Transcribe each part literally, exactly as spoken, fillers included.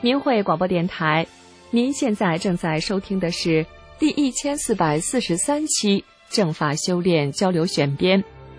明慧广播电台，您现在正在收听的是第一千四百四十三期正法修炼交流选编。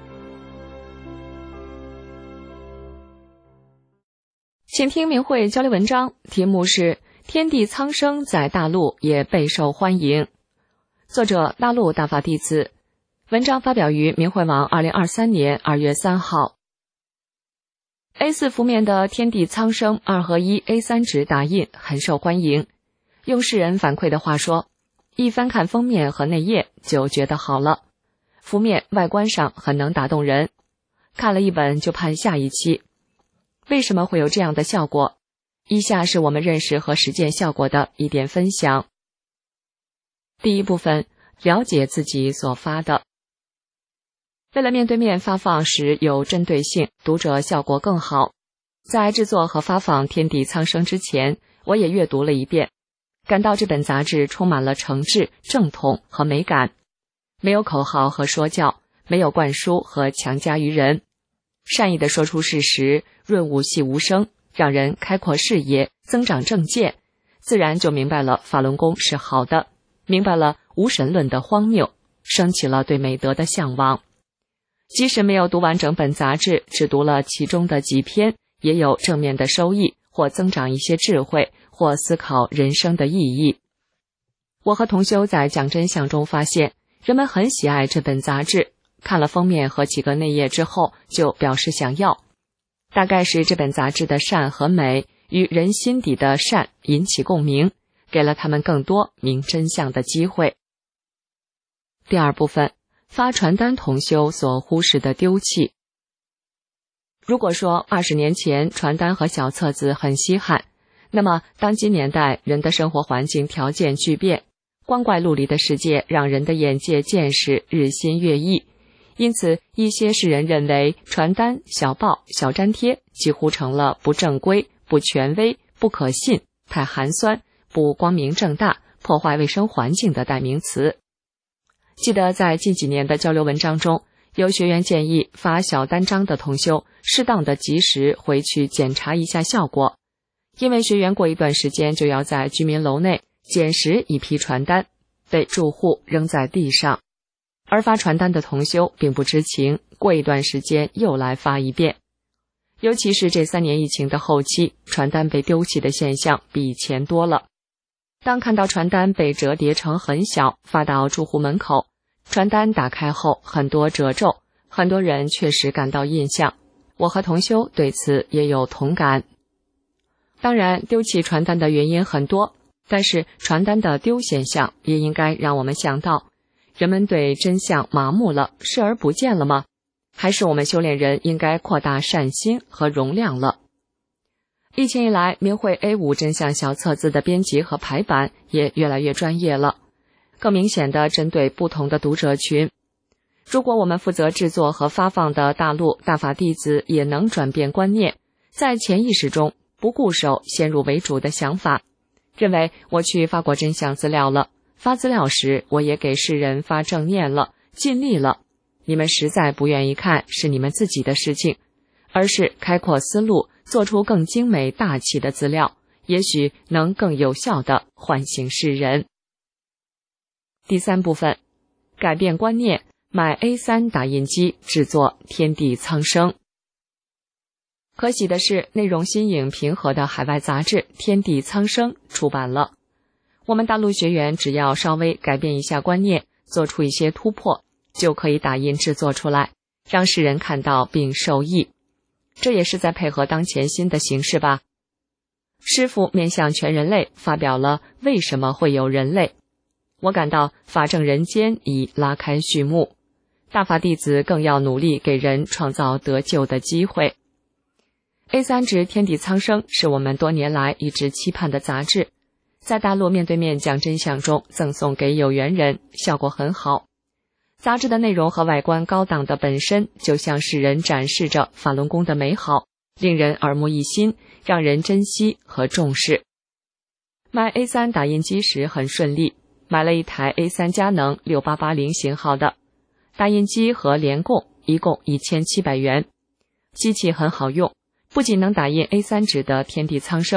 请听明慧交流文章，题目是天地苍生在大陆也备受欢迎，作者大陆大法弟子，文章发表于明慧网二零二三年二月三号。A 四 幅面的天地苍生二合一 A 三 纸打印很受欢迎，用世人反馈的话说，一翻看封面和内页就觉得好了，幅面外观上很能打动人，看了一本就盼下一期。为什么会有这样的效果？以下是我们认识和实践效果的一点分享。第一部分，了解自己所发的。为了面对面发放时有针对性，读者效果更好，在制作和发放天地苍生之前，我也阅读了一遍，感到这本杂志充满了诚挚、正统和美感，没有口号和说教，没有灌输和强加于人，善意地说出事实，润物细无声，让人开阔视野，增长正见，自然就明白了法轮功是好的，明白了无神论的荒谬，升起了对美德的向往。即使没有读完整本杂志，只读了其中的几篇，也有正面的收益，或增长一些智慧，或思考人生的意义。我和同修在讲真相中发现，人们很喜爱这本杂志，看了封面和几个内页之后就表示想要，大概是这本杂志的善和美与人心底的善引起共鸣，给了他们更多明真相的机会。第二部分，发传单同修所忽视的丢弃。如果说二十年前传单和小册子很稀罕，那么当今年代人的生活环境条件巨变，光怪陆离的世界让人的眼界见识日新月异，因此一些世人认为传单、小报、小粘贴几乎成了不正规、不权威、不可信、太寒酸、不光明正大、破坏卫生环境的代名词。记得在近几年的交流文章中，有学员建议发小单张的同修适当的及时回去检查一下效果，因为学员过一段时间就要在居民楼内捡拾一批传单，被住户扔在地上，而发传单的同修并不知情，过一段时间又来发一遍。尤其是这三年疫情的后期，传单被丢弃的现象比以前多了。当看到传单被折叠成很小，发到住户门口，传单打开后很多褶皱，很多人确实感到印象，我和同修对此也有同感。当然，丢弃传单的原因很多，但是传单的丢现象也应该让我们想到，人们对真相麻木了，视而不见了吗？还是我们修炼人应该扩大善心和容量了？疫情以来，明慧 A 五 真相小册子的编辑和排版也越来越专业了，更明显地针对不同的读者群。如果我们负责制作和发放的大陆大法弟子也能转变观念，在潜意识中不固守先入为主的想法，认为我去发过真相资料了，发资料时我也给世人发正念了，尽力了，你们实在不愿意看是你们自己的事情，而是开阔思路，做出更精美大气的资料，也许能更有效地唤醒世人。第三部分，改变观念，买 A 三 打印机制作天地苍生。可喜的是，内容新颖平和的海外杂志《天地苍生》出版了。我们大陆学员只要稍微改变一下观念，做出一些突破，就可以打印制作出来，让世人看到并受益。这也是在配合当前新的形势吧。师父面向全人类发表了为什么会有人类，我感到法正人间已拉开序幕，大法弟子更要努力给人创造得救的机会。A 三 纸天地苍生是我们多年来一直期盼的杂志，在大陆面对面讲真相中赠送给有缘人，效果很好。杂志的内容和外观高档的本身，就向世人展示着法轮功的美好，令人耳目一新，让人珍惜和重视。买 A 三 打印机时很顺利，买了一台 A 三 佳能六八八零型号的打印机和联供，一共一千七百元。机器很好用，不仅能打印 A 三 纸的天地苍生，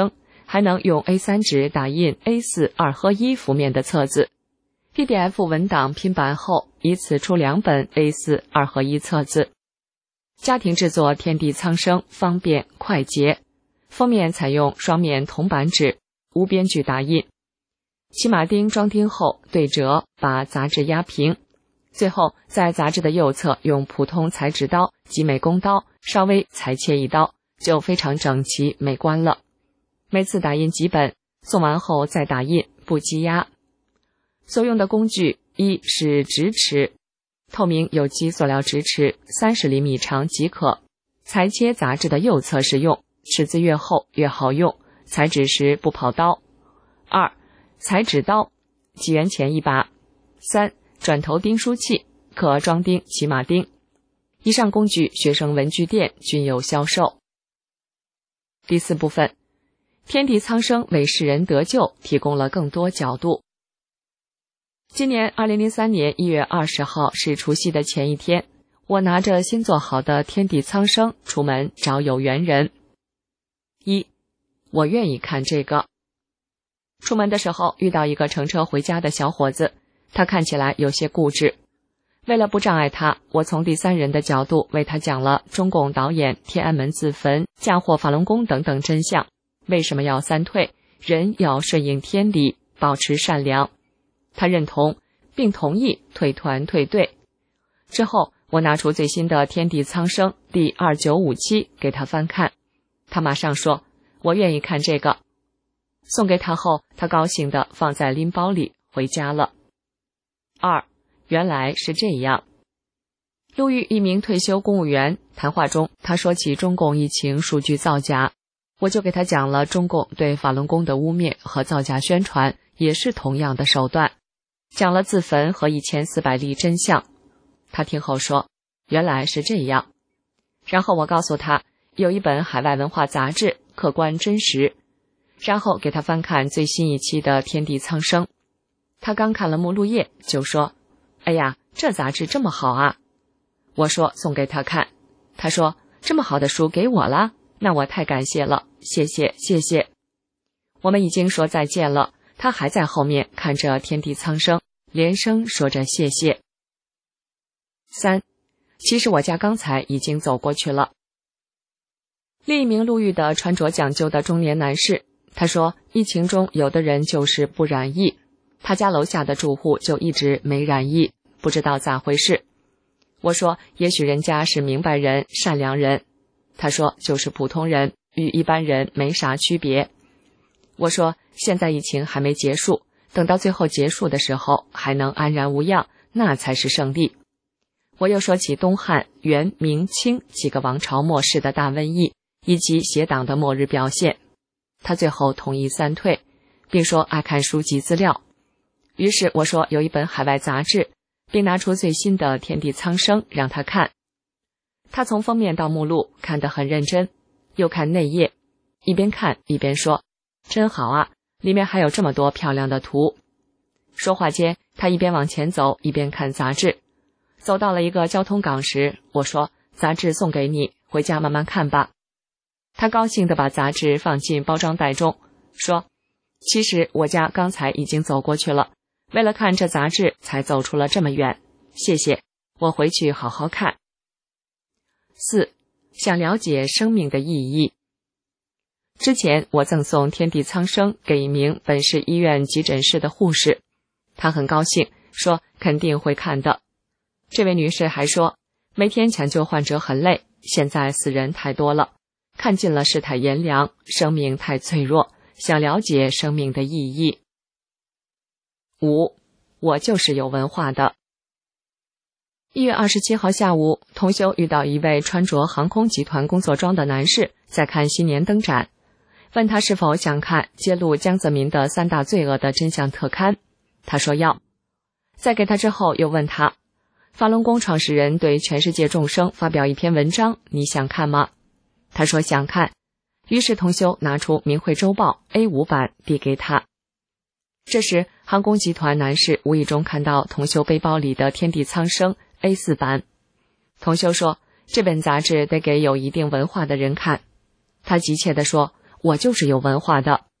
还能用 A 三 纸打印 A 四 二合一幅面的册子， P D F 文档拼版后，以此出两本 A 四 二合一册子。家庭制作天地苍生，方便快捷。封面采用双面铜板纸，无边距打印。骑马钉装钉后对折，把杂志压平。最后在杂志的右侧用普通裁纸刀及美工刀稍微裁切一刀，就非常整齐美观了。每次打印几本，送完后再打印，不积压。所用的工具，一是直尺，透明有机塑料直尺，三十厘米长即可。裁切杂志的右侧使用，尺子越厚越好用，裁纸时不跑刀。二，裁纸刀，几元钱一把。三，转头钉书器，可装钉骑马钉。以上工具学生文具店均有销售。第四部分，天地苍生为世人得救提供了更多角度。今年二零零三年一月二十号是除夕的前一天，我拿着新做好的天地苍生出门找有缘人。一，我愿意看这个。出门的时候遇到一个乘车回家的小伙子，他看起来有些固执。为了不障碍他，我从第三人的角度为他讲了中共导演天安门自焚、嫁祸法轮功等等真相，为什么要三退，人要顺应天理，保持善良。他认同并同意退团退队。之后我拿出最新的天地苍生第二九五期给他翻看，他马上说我愿意看这个。送给他后，他高兴地放在拎包里回家了。二，原来是这样。陆玉一名退休公务员，谈话中他说起中共疫情数据造假，我就给他讲了中共对法轮功的污蔑和造假宣传也是同样的手段，讲了自焚和一千四百例真相。他听后说原来是这样。然后我告诉他有一本海外文化杂志，客观真实，然后给他翻看最新一期的天地苍生。他刚看了目录页就说，哎呀，这杂志这么好啊。我说送给他看，他说这么好的书给我了，那我太感谢了，谢谢谢谢。我们已经说再见了，他还在后面看着天地苍生，连声说着谢谢。三，其实我家刚才已经走过去了。另一名陆玉的穿着讲究的中年男士，他说疫情中有的人就是不染疫，他家楼下的住户就一直没染疫，不知道咋回事。我说也许人家是明白人，善良人。他说就是普通人，与一般人没啥区别。我说现在疫情还没结束，等到最后结束的时候还能安然无恙，那才是胜利。我又说起东汉、元、明、清几个王朝末世的大瘟疫以及邪党的末日表现，他最后同意三退，并说爱看书籍资料。于是我说有一本海外杂志，并拿出最新的天地苍生让他看。他从封面到目录看得很认真，又看内页，一边看一边说真好啊，里面还有这么多漂亮的图。说话间他一边往前走一边看杂志。走到了一个交通岗时，我说杂志送给你，回家慢慢看吧。他高兴地把杂志放进包装袋中，说其实我家刚才已经走过去了，为了看这杂志才走出了这么远，谢谢，我回去好好看。四，想了解生命的意义。之前我赠送天地苍生给一名本市医院急诊室的护士，她很高兴，说肯定会看的。这位女士还说，每天抢救患者很累，现在死人太多了，看尽了世态炎凉，生命太脆弱，想了解生命的意义。五，我就是有文化的。一月二十七号下午，同修遇到一位穿着航空集团工作装的男士在看新年灯展，问他是否想看揭露江泽民的三大罪恶的真相特刊，他说要。在给他之后又问他，法轮功创始人对全世界众生发表一篇文章，你想看吗？他说想看。于是同修拿出明慧周报 A 五 版递给他。这时航空集团男士无意中看到同修背包里的天地苍生 A 四 版。同修说这本杂志得给有一定文化的人看。他急切地说我就是有文化的，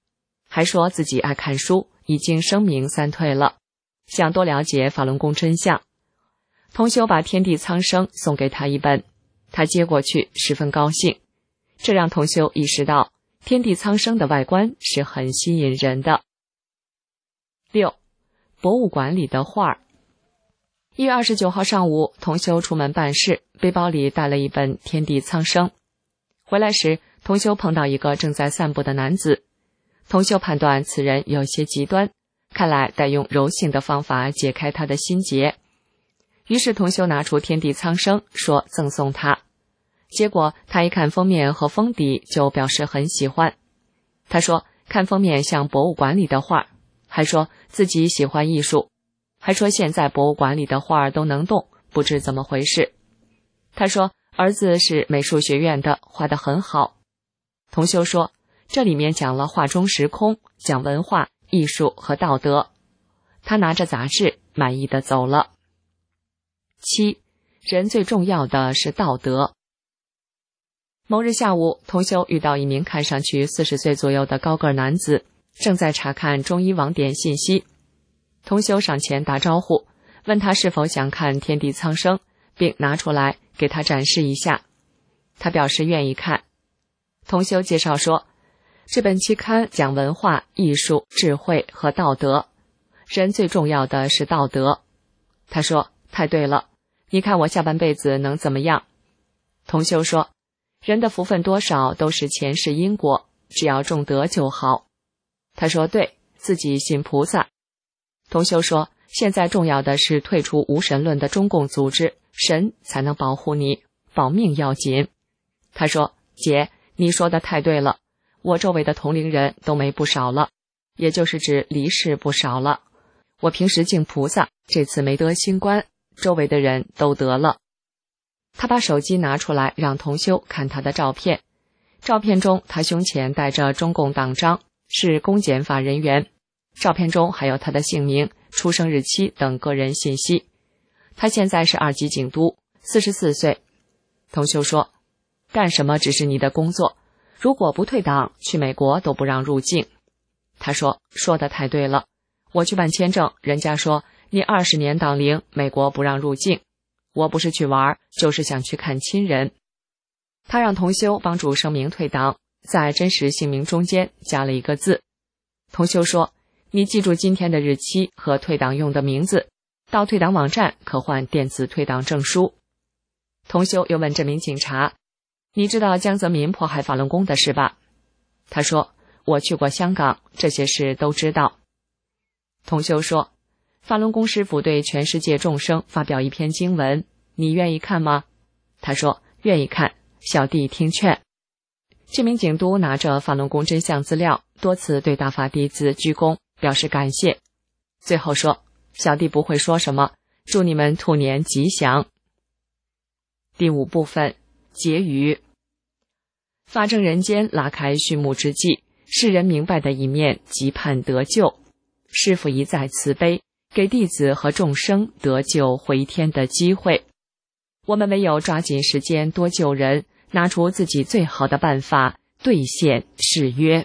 还说自己爱看书，已经声名三退了，想多了解法轮功真相。同修把《天地苍生》送给他一本，他接过去十分高兴，这让同修意识到《天地苍生》的外观是很吸引人的。六，博物馆里的画儿。一月二十九号上午，同修出门办事，背包里带了一本《天地苍生》。回来时，同修碰到一个正在散步的男子，同修判断此人有些极端，看来得用柔性的方法解开他的心结。于是同修拿出《天地苍生》，说赠送他。结果他一看封面和封底，就表示很喜欢。他说看封面像博物馆里的画，还说自己喜欢艺术，还说现在博物馆里的画都能动，不知怎么回事。他说儿子是美术学院的，画得很好。同修说这里面讲了画中时空，讲文化、艺术和道德。他拿着杂志满意的走了。七，人最重要的是道德。某日下午，同修遇到一名看上去四十岁左右的高个男子，正在查看中医网点信息。同修上前打招呼，问他是否想看《天地苍生》，并拿出来给他展示一下。他表示愿意看。同修介绍说，这本期刊讲文化、艺术、智慧和道德，人最重要的是道德。他说太对了，你看我下半辈子能怎么样？同修说，人的福分多少都是前世因果，只要种德就好。他说对，自己信菩萨。同修说，现在重要的是退出无神论的中共组织，神才能保护你，保命要紧。他说，姐，你说的太对了，我周围的同龄人都没不少了，也就是指离世不少了。我平时敬菩萨，这次没得新冠，周围的人都得了。他把手机拿出来让同修看他的照片，照片中他胸前戴着中共党章，是公检法人员，照片中还有他的姓名、出生日期等个人信息。他现在是二级警督，四十四岁。同修说，干什么只是你的工作，如果不退党，去美国都不让入境。他说，说得太对了，我去办签证，人家说你二十年党龄，美国不让入境。我不是去玩，就是想去看亲人。他让同修帮助声明退党，在真实姓名中间加了一个字。同修说，你记住今天的日期和退党用的名字，到退党网站可换电子退党证书。同修又问这名警察，你知道江泽民迫害法轮功的事吧？他说，我去过香港，这些事都知道。同修说，法轮功师父对全世界众生发表一篇经文，你愿意看吗？他说，愿意看，小弟听劝。这名警督拿着法轮功真相资料，多次对大法弟子鞠躬，表示感谢。最后说，小弟不会说什么，祝你们兔年吉祥。第五部分，结语。法正人间拉开序幕之际，世人明白的一面即盼得救。师父一再慈悲，给弟子和众生得救回天的机会。我们唯有抓紧时间多救人，拿出自己最好的办法，兑现誓约。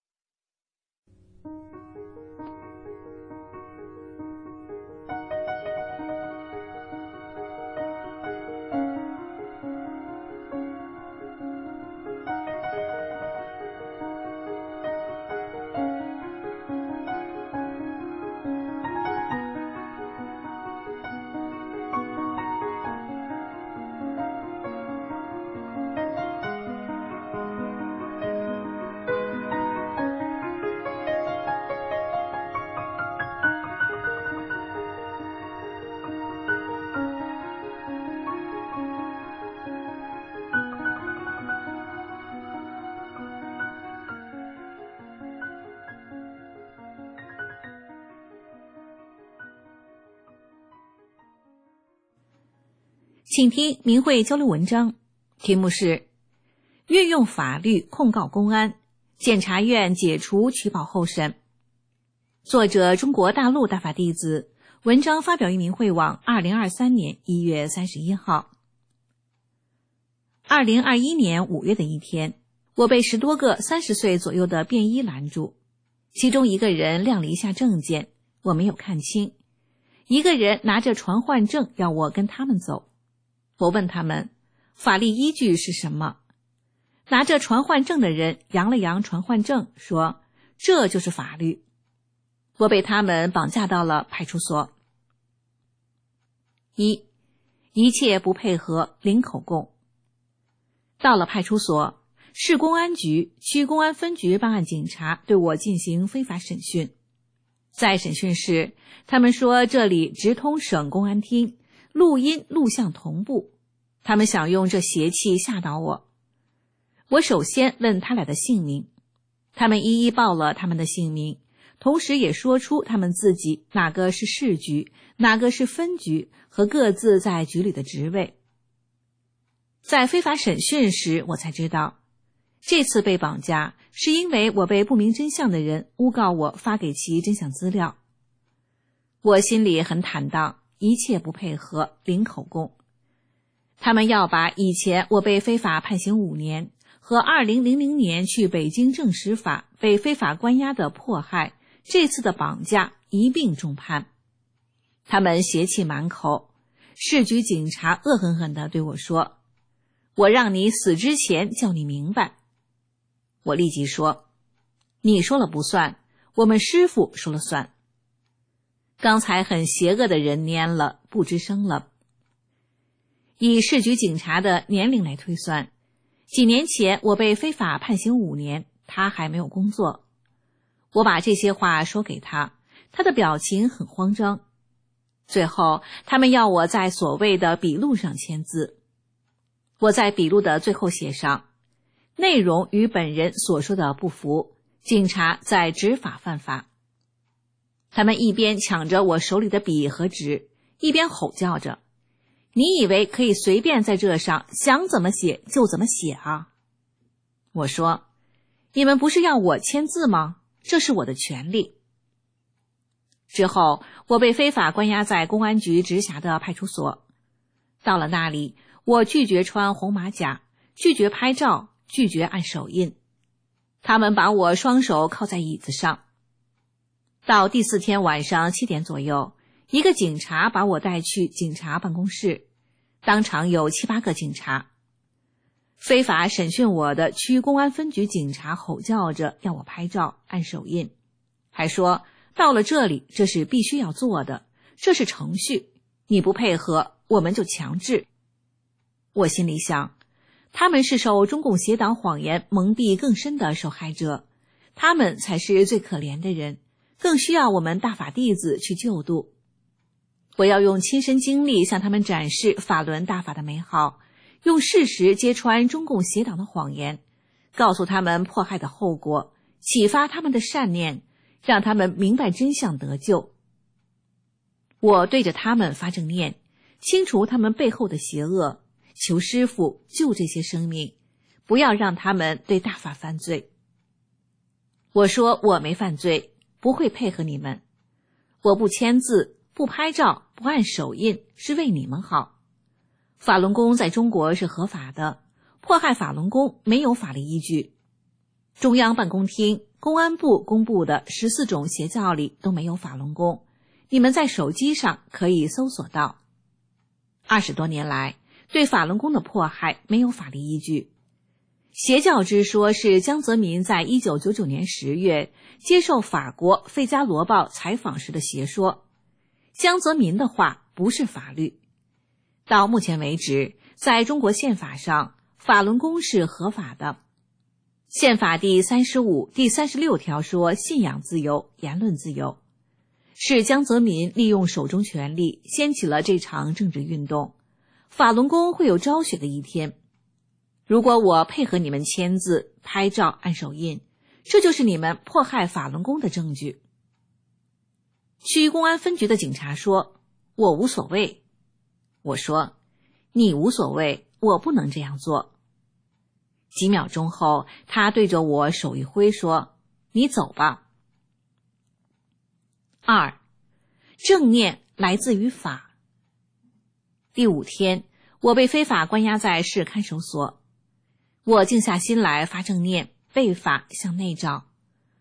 请听明慧交流文章，题目是运用法律控告公安，检察院解除取保候审。作者中国大陆大法弟子，文章发表于明慧网二零二三年一月三十一号。二零二一年五月的一天，我被十多个三十岁左右的便衣拦住， 其中一个人亮了一下证件，我没有看清。一个人拿着传唤证要我跟他们走。我问他们，法律依据是什么？拿着传唤证的人扬了扬传唤证，说这就是法律。我被他们绑架到了派出所。一，一切不配合，零口供。到了派出所，市公安局区公安分局办案警察对我进行非法审讯。在审讯室，他们说这里直通省公安厅，录音录像同步，他们想用这邪气吓倒我。我首先问他俩的姓名，他们一一报了他们的姓名，同时也说出他们自己哪个是市局，哪个是分局和各自在局里的职位。在非法审讯时，我才知道这次被绑架是因为我被不明真相的人诬告我发给其真相资料。我心里很坦荡，一切不配合，零口供。他们要把以前我被非法判刑五年和二零零零年去北京政使法被非法关押的迫害，这次的绑架一并重判。他们邪气满口，市局警察恶狠狠地对我说，我让你死之前叫你明白。我立即说，你说了不算，我们师傅说了算。刚才很邪恶的人蔫了，不吱声了。以市局警察的年龄来推算，几年前我被非法判刑五年，他还没有工作。我把这些话说给他，他的表情很慌张。最后他们要我在所谓的笔录上签字。我在笔录的最后写上，内容与本人所说的不符，警察在执法犯法。他们一边抢着我手里的笔和纸，一边吼叫着，你以为可以随便在这上想怎么写就怎么写啊？我说，你们不是要我签字吗？这是我的权利。之后我被非法关押在公安局直辖的派出所。到了那里，我拒绝穿红马甲，拒绝拍照，拒绝按手印。他们把我双手铐在椅子上。到第四天晚上七点左右，一个警察把我带去警察办公室，当场有七八个警察。非法审讯我的区公安分局警察吼叫着要我拍照按手印，还说到了这里这是必须要做的，这是程序，你不配合我们就强制。我心里想，他们是受中共邪党谎言蒙蔽更深的受害者，他们才是最可怜的人，更需要我们大法弟子去救度。我要用亲身经历向他们展示法轮大法的美好，用事实揭穿中共邪党的谎言，告诉他们迫害的后果，启发他们的善念，让他们明白真相得救。我对着他们发正念，清除他们背后的邪恶，求师父救这些生命，不要让他们对大法犯罪。我说我没犯罪，不会配合你们。我不签字，不拍照，不按手印，是为你们好。法轮功在中国是合法的，迫害法轮功没有法律依据。中央办公厅、公安部公布的十四种邪教里都没有法轮功，你们在手机上可以搜索到。二十多年来，对法轮功的迫害没有法律依据。邪教之说是江泽民在一九九九年十月接受法国《费加罗报》采访时的邪说。江泽民的话不是法律。到目前为止，在中国宪法上，法轮功是合法的。宪法第三十五、第三十六条说信仰自由、言论自由。是江泽民利用手中权力掀起了这场政治运动。法轮功会有昭雪的一天。如果我配合你们签字、拍照、按手印，这就是你们迫害法轮功的证据。区公安分局的警察说，我无所谓。我说，你无所谓，我不能这样做。几秒钟后，他对着我手一挥说，你走吧。二，正念来自于法。第五天，我被非法关押在市看守所。我静下心来发正念，背法向内照。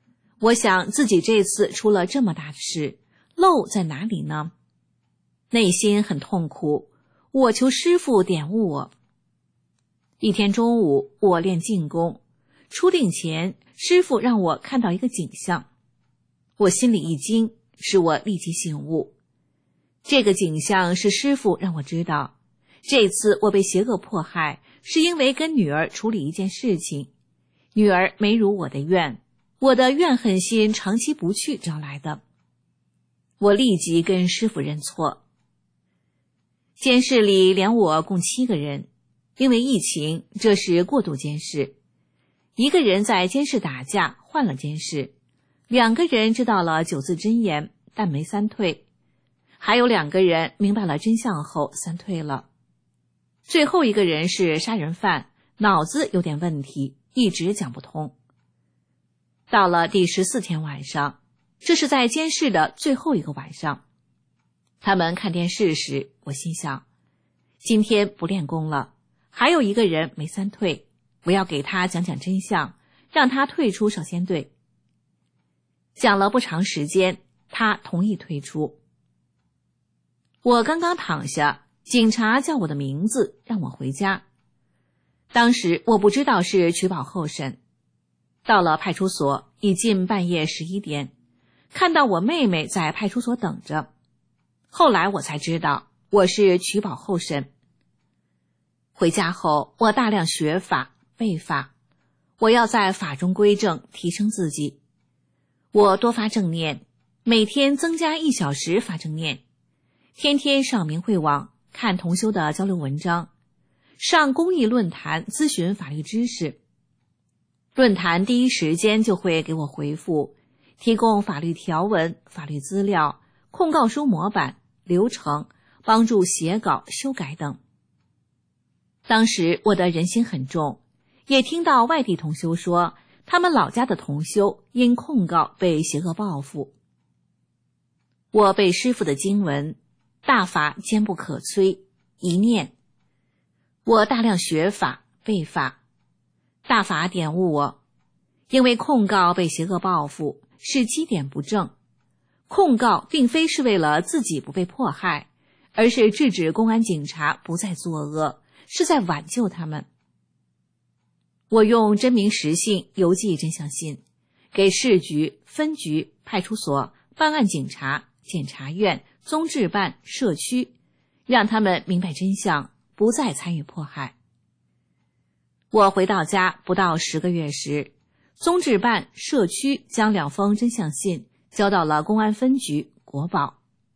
我想自己这次出了这么大的事，漏在哪里呢？内心很痛苦，我求师父点悟我。一天中午，我练静功，出定前，师父让我看到一个景象，我心里一惊，使我立即醒悟。这个景象是师父让我知道，这次我被邪恶迫害，是因为跟女儿处理一件事情，女儿没如我的愿，我的怨恨心长期不去招来的。我立即跟师父认错。监视里连我共七个人，因为疫情，这是过度监视。一个人在监视打架，换了监视；两个人知道了九字真言，但没三退；还有两个人明白了真相后三退了。最后一个人是杀人犯，脑子有点问题，一直讲不通。到了第十四天晚上，这是在监视的最后一个晚上，他们看电视时，我心想，今天不练功了，还有一个人没三退，我要给他讲讲真相，让他退出少先队。讲了不长时间，他同意退出。我刚刚躺下，警察叫我的名字，让我回家。当时我不知道是取保候审。到了派出所，已近半夜十一点，看到我妹妹在派出所等着。后来我才知道，我是取保候审。回家后，我大量学法、背法，我要在法中归正，提升自己。我多发正念，每天增加一小时发正念，天天上明慧网看同修的交流文章，上公益论坛咨询法律知识。论坛第一时间就会给我回复，提供法律条文、法律资料、控告书模板、流程，帮助写稿、修改等。当时我的人心很重，也听到外地同修说，他们老家的同修因控告被邪恶报复。我背师父的经文，大法坚不可摧，一念。我大量学法、背法，大法点悟我，因为控告被邪恶报复，是基点不正。控告并非是为了自己不被迫害，而是制止公安警察不再作恶，是在挽救他们。我用真名实姓邮寄真相信，给市局、分局、派出所、办案警察、检察院、综治办、社区，让他们明白真相，不再参与迫害。我回到家不到十个月时，综治办、社区将两封真相信交到了公安分局、国保。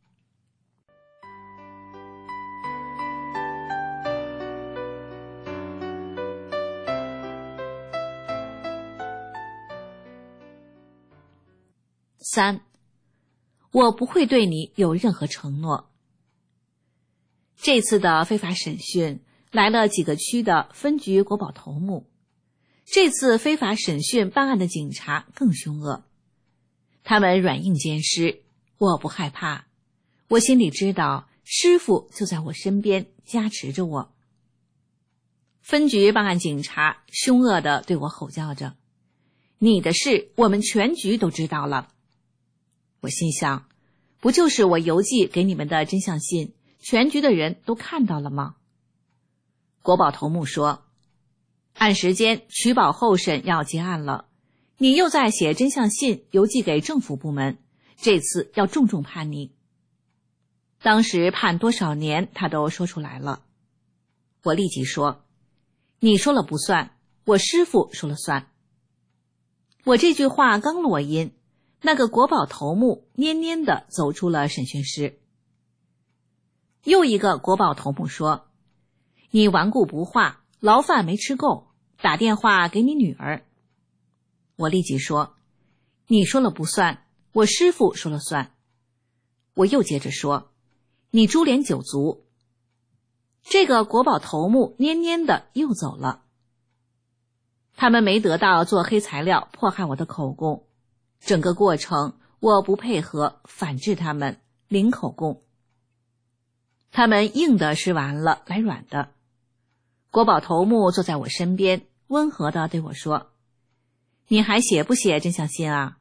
三，我不会对你有任何承诺。这次的非法审讯来了几个区的分局国保头目，这次非法审讯办案的警察更凶恶，他们软硬兼施，我不害怕，我心里知道师父就在我身边加持着我。分局办案警察凶恶地对我吼叫着，你的事我们全局都知道了。我心想，不就是我邮寄给你们的真相信，全局的人都看到了吗？国保头目说，按时间取保候审要结案了，你又在写真相信邮寄给政府部门，这次要重重判你。当时判多少年他都说出来了。我立即说，你说了不算，我师父说了算。我这句话刚落音，那个国保头目蔫蔫地走出了审讯室。又一个国保头目说，你顽固不化，牢饭没吃够，打电话给你女儿。我立即说，你说了不算，我师父说了算。我又接着说，你株连九族。这个国保头目蔫蔫的又走了。他们没得到做黑材料迫害我的口供，整个过程我不配合，反制他们，零口供。他们硬的吃完了，来软的。国保头目坐在我身边，温和地对我说，你还写不写真相信啊？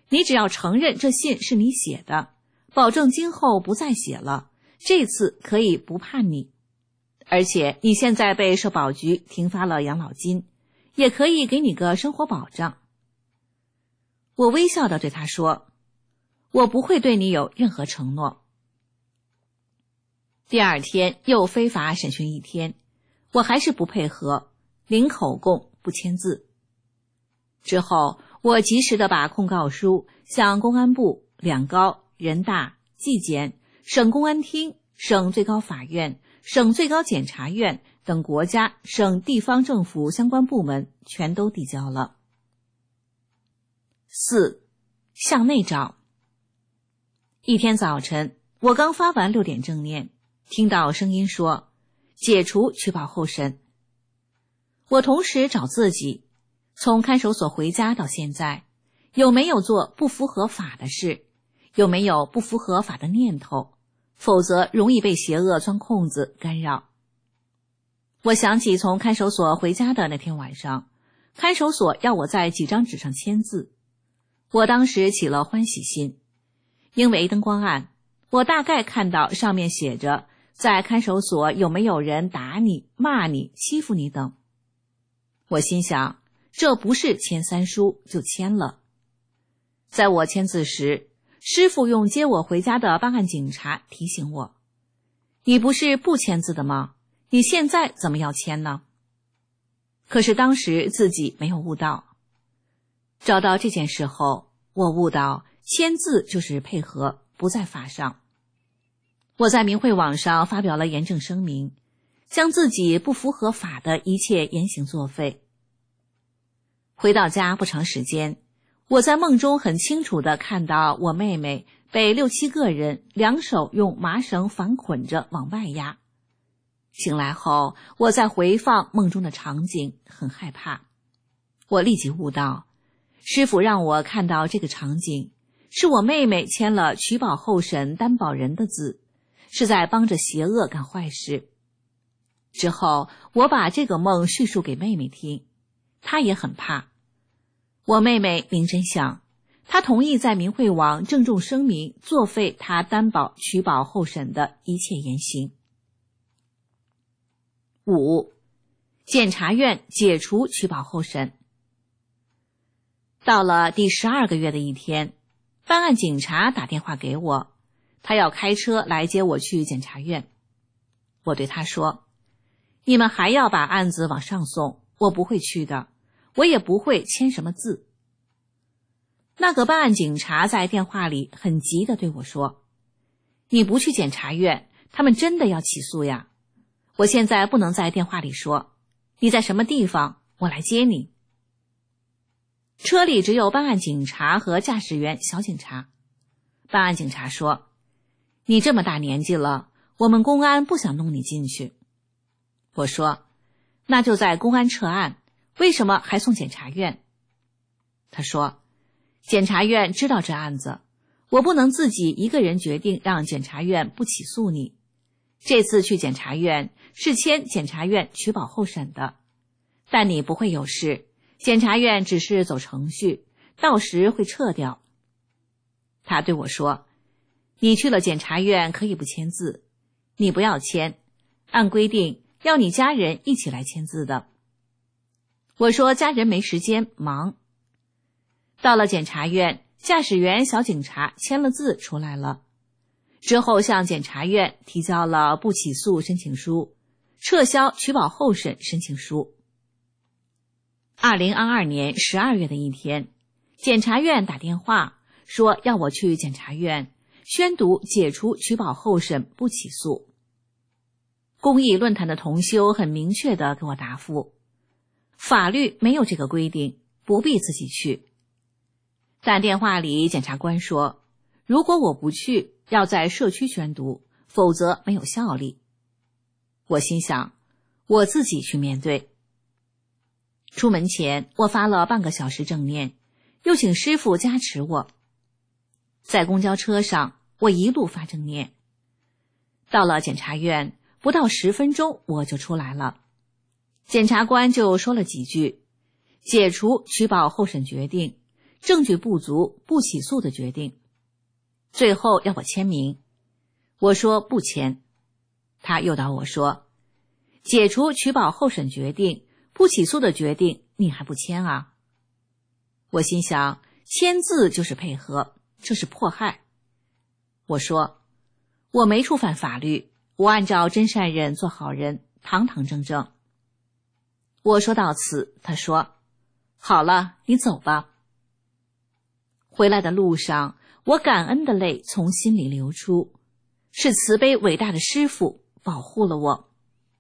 你只要承认这信是你写的，保证今后不再写了，这次可以不判你。而且你现在被社保局停发了养老金，也可以给你个生活保障。我微笑地对他说，我不会对你有任何承诺。第二天又非法审讯一天，我还是不配合，零口供不签字。之后我及时地把控告书向公安部、两高、人大、纪检、省公安厅、省最高法院、省最高检察院等国家、省地方政府相关部门全都递交了。四、向内找。一天早晨，我刚发完六点正念，听到声音说解除取保候审。我同时找自己，从看守所回家到现在，有没有做不符合法的事，有没有不符合法的念头，否则容易被邪恶钻空子干扰。我想起从看守所回家的那天晚上，看守所要我在几张纸上签字，我当时起了欢喜心，因为灯光暗，我大概看到上面写着在看守所有没有人打你、骂你、欺负你等。我心想，这不是签三书就签了。在我签字时，师傅用接我回家的办案警察提醒我，你不是不签字的吗？你现在怎么要签呢？可是当时自己没有悟到。找到这件事后，我悟到签字就是配合，不在法上。我在明慧网上发表了严正声明，将自己不符合法的一切言行作废。回到家不长时间，我在梦中很清楚地看到我妹妹被六七个人两手用麻绳反捆着往外压。醒来后，我在回放梦中的场景，很害怕。我立即悟到，师父让我看到这个场景，是我妹妹签了取保候审担保人的字，是在帮着邪恶干坏事。之后我把这个梦叙述给妹妹听，她也很怕。我妹妹明真相，她同意在明慧网郑重声明作废她担保取保候审的一切言行。五、检察院解除取保候审。到了第十二个月的一天，办案警察打电话给我，他要开车来接我去检察院。我对他说，你们还要把案子往上送，我不会去的，我也不会签什么字。那个办案警察在电话里很急地对我说，你不去检察院，他们真的要起诉呀。我现在不能在电话里说，你在什么地方，我来接你。车里只有办案警察和驾驶员小警察。办案警察说，你这么大年纪了，我们公安不想弄你进去。我说，那就在公安撤案，为什么还送检察院？他说，检察院知道这案子，我不能自己一个人决定让检察院不起诉你。这次去检察院是签检察院取保候审的，但你不会有事，检察院只是走程序，到时会撤掉。他对我说，你去了检察院可以不签字，你不要签，按规定要你家人一起来签字的。我说家人没时间，忙。到了检察院，驾驶员小警察签了字出来了，之后向检察院提交了不起诉申请书，撤销取保候审申请书。二零二二年十二月的一天，检察院打电话说要我去检察院宣读解除取保候审不起诉。公益论坛的同修很明确地给我答复，法律没有这个规定，不必自己去。但电话里检察官说，如果我不去，要在社区宣读，否则没有效力。我心想，我自己去面对。出门前，我发了半个小时正念，又请师父加持我。在公交车上，我一路发正念。到了检察院，不到十分钟我就出来了。检察官就说了几句，解除取保候审决定， 证据不足不起诉的决定，最后要我签名，我说不签。他诱导我说，解除取保候审决定、不起诉的决定，你还不签啊？我心想，签字就是配合，这是迫害。我说，我没触犯法律，我按照真善忍做好人，堂堂正正。我说到此，他说，好了，你走吧。回来的路上，我感恩的泪从心里流出，是慈悲伟大的师父保护了我。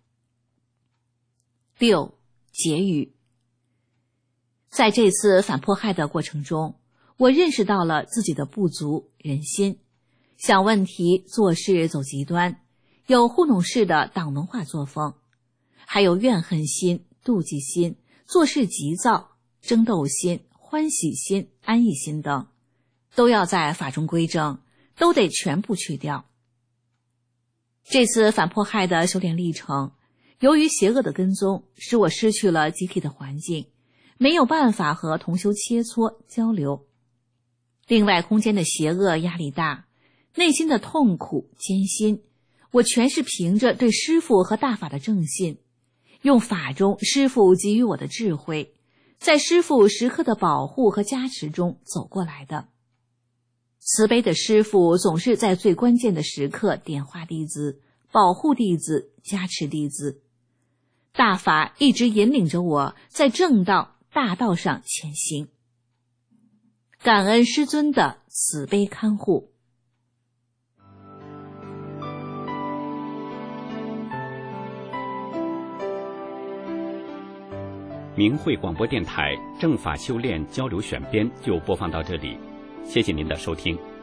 六、结语。在这次反迫害的过程中，我认识到了自己的不足、人心，想问题、做事走极端，有糊弄式的党文化作风，还有怨恨心、妒忌心、做事急躁、争斗心、欢喜心、安逸心等，都要在法中归正，都得全部去掉。这次反迫害的修炼历程，由于邪恶的跟踪，使我失去了集体的环境，没有办法和同修切磋交流。另外，空间的邪恶压力大，内心的痛苦艰辛，我全是凭着对师父和大法的正信，用法中师父给予我的智慧，在师父时刻的保护和加持中走过来的。慈悲的师父总是在最关键的时刻点化弟子，保护弟子，加持弟子。大法一直引领着我在正道大道上前行，感恩师尊的慈悲看护。 明慧广播电台正法修炼交流选编就播放到这里，谢谢您的收听。